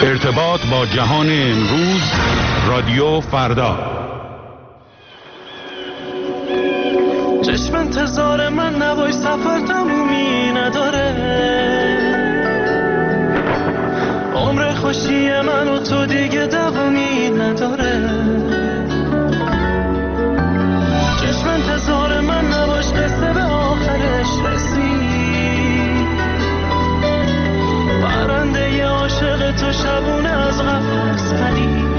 ارتباط با جهان امروز، رادیو فردا. چشم انتظار من نباش، سفر تمومی نداره. عمر خوشی من و تو دیگه دوامی نداره. چشم انتظار من نباش، قصه به آخرش رسید. پرنده عاشق تو شبونه از قفس پرید.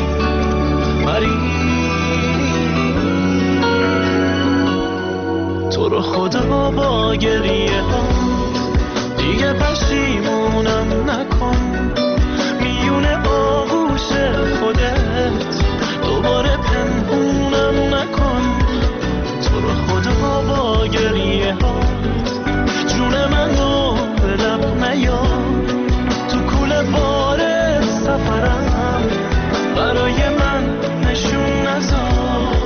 تو رو خدا با گریه ها دیگه پشیمونم نکن. میون آغوش خودت دوباره پنهونم نکن. تو رو خدا با گریه ها جون منو به لب نیار. تو کوله بار سفرم برای من نشون نذار.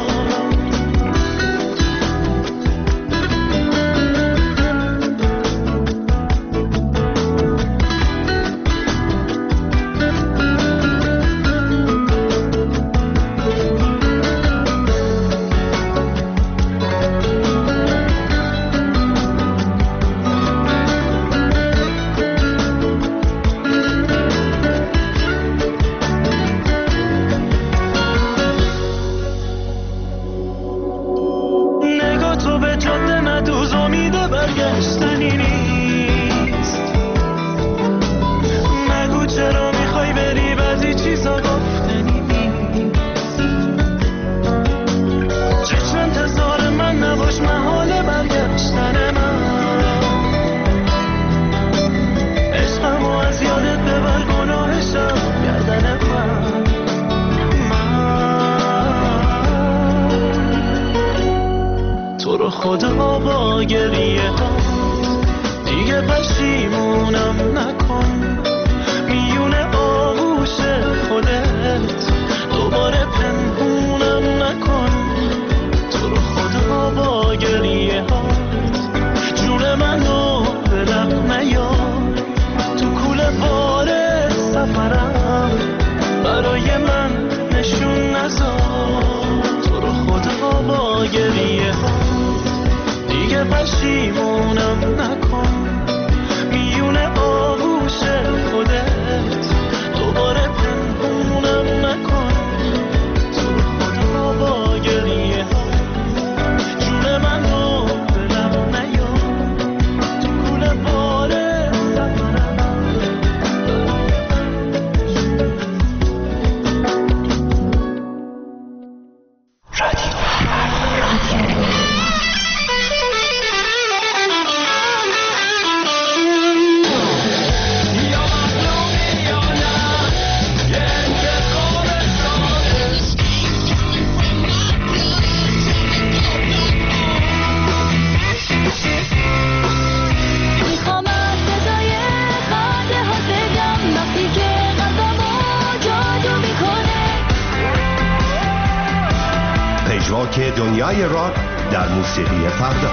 خدا با گریه ها دیگه پشیمونم نکن. میون آغوش خودت دوباره پنهونم نکن. تو رو خدا با گریه ها جون منو به لب نیار. تو کوله بار سفرم برای من نشون نذار. تو رو خدا با گریه ها دیگه پشیمونم نکن. میون آغوش خودت دوباره پنهونم نکن. تو رو خدا با گریه ها جون منو به لب نیار. تو کوله بار سفرم که دنیای راک در موسیقی فردا.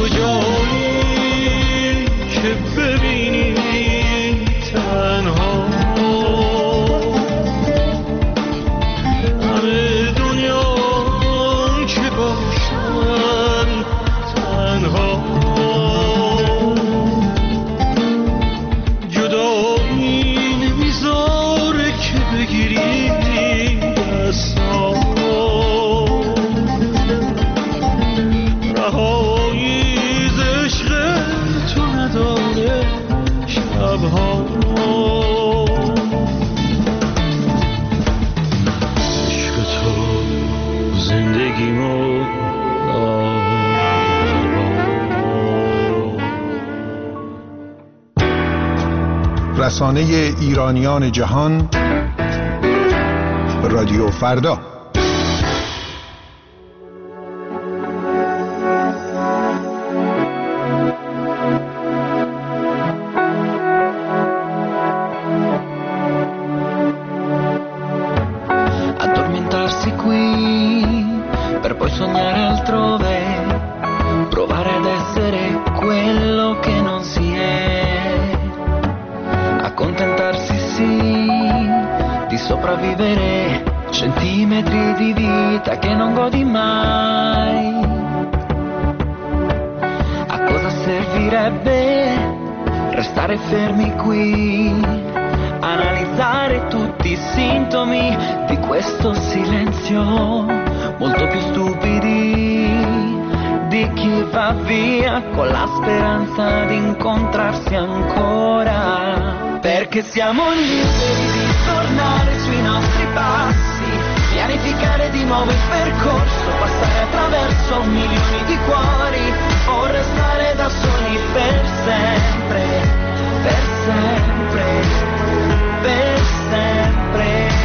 کجایی که ببینی تنها همه دنیا که باشن تنها جدایی نمیذاره که بگیری دستا رهایی ز عشق تو نداره شبها عشق تو زندگیمو رسانه ایرانیان جهان رادیو فردا. Addormentarsi qui per poi sognare altrove, provare ad essere quello che non si è, accontentarsi sì di sopravvivere centimetri di vita che non godi mai. A cosa servirebbe restare fermi qui, analizzare tutti i sintomi di questo silenzio, molto più stupidi di chi va via con la speranza di incontrarsi ancora, perché siamo liberi di tornare sui nostri passi, pianificare di nuovo il percorso, passare attraverso milioni di cuori o restare da soli per sempre, per sempre, per sempre.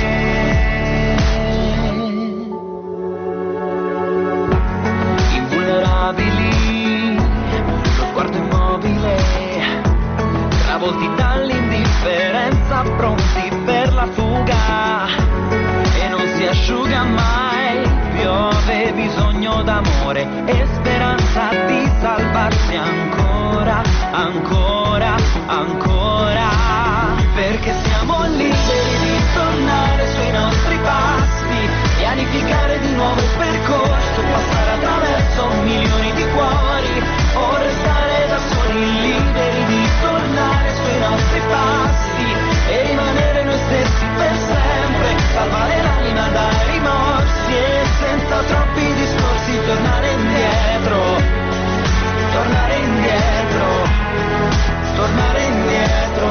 Invulnerabili, lo sguardo immobile, travolti dall'indifferenza, pronti per la fuga, e non si asciuga mai, piove bisogno d'amore e speranza di salvarsi ancora, ancora, ancora, perché siamo liberi di tornare sui nostri passi, pianificare di nuovo il percorso, passare attraverso milioni di cuori o restare da soli, liberi di tornare sui nostri passi e rimanere noi stessi per sempre, salvare l'anima dai rimorsi e senza troppi discorsi tornare indietro, tornare indietro, tornare indietro.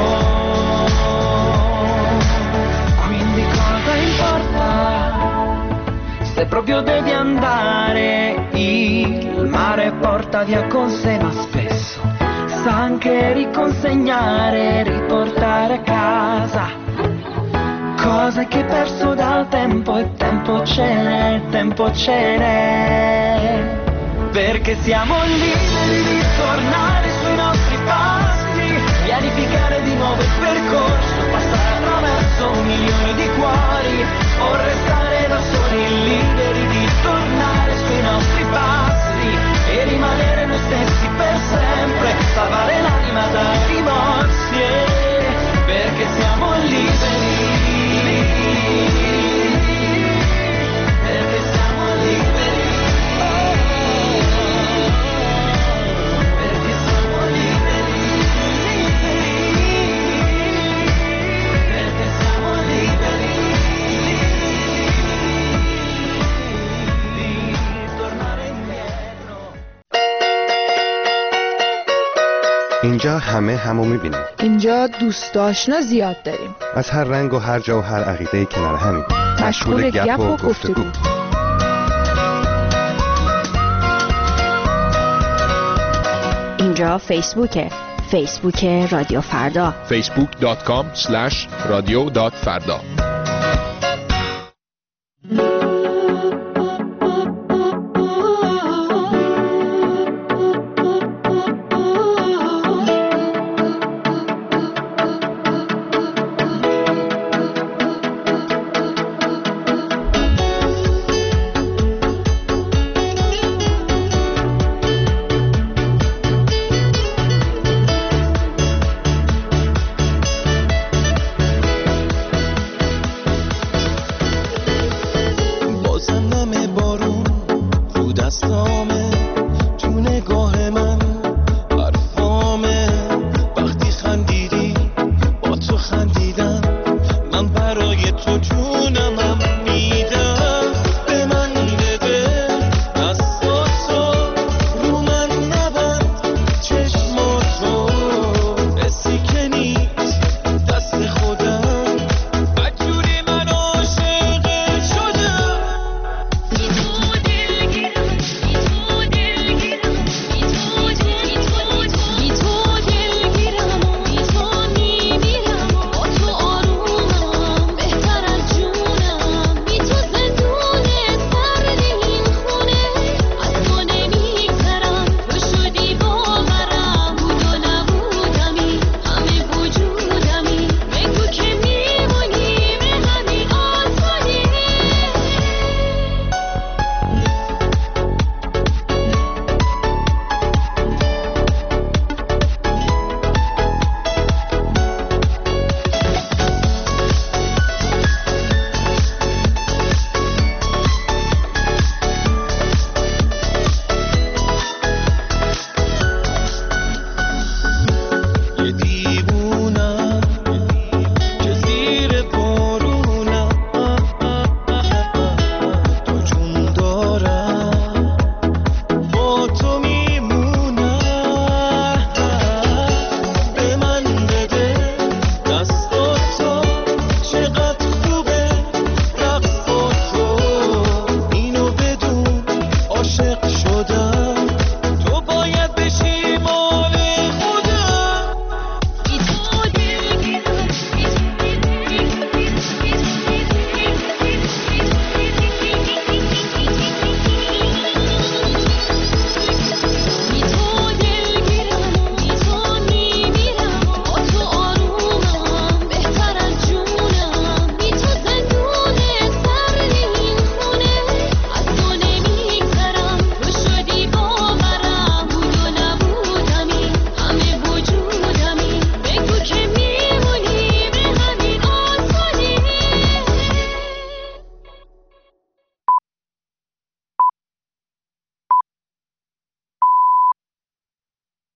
Quindi cosa importa se proprio devi andare? Il mare porta via con sé, ma spesso sa anche riconsegnare, riportare a casa cose che hai perso dal tempo, e tempo ce n'è, tempo ce n'è, perché siamo liberi di tornare sui nostri passi, pianificare di nuovo il percorso, passare attraverso milioni di cuori o restare da soli, liberi di tornare sui nostri passi e rimanere noi stessi per sempre, salvare l'anima dai rimorsi, perché siamo liberi, perché siamo liberi, perché siamo liberi, perché siamo liberi di tornare indietro. اینجا همه همو میبینیم. اینجا دوست آشنا زیاد داریم. از هر رنگ و هر جا و هر عقیده کنار همیم. مشغول گپ و گفتگو. اینجا فیسبوکه. فیسبوک رادیو فردا. facebook.com/radio.farda